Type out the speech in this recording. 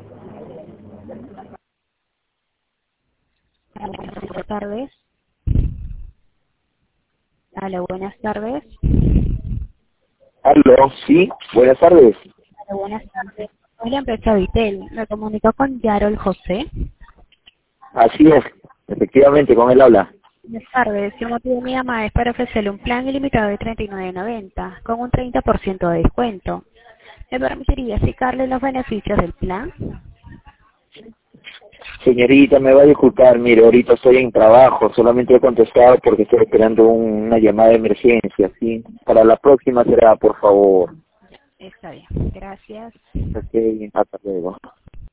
Buenas tardes. Hola, buenas tardes. Aló, sí, buenas tardes. Hola, buenas tardes. Soy la empresa Vitel. Me comunico con Yarol José. Así es, efectivamente, con él habla. Buenas tardes. El motivo de mi llamada es para ofrecerle un plan ilimitado de 39.90 con un 30% de descuento. ¿Me permitiría explicarle los beneficios del plan? Señorita, me va a disculpar, mire, ahorita estoy en trabajo, solamente he contestado porque estoy esperando una llamada de emergencia, ¿sí? Para la próxima será, por favor. Está bien. Gracias. Ok, hasta luego.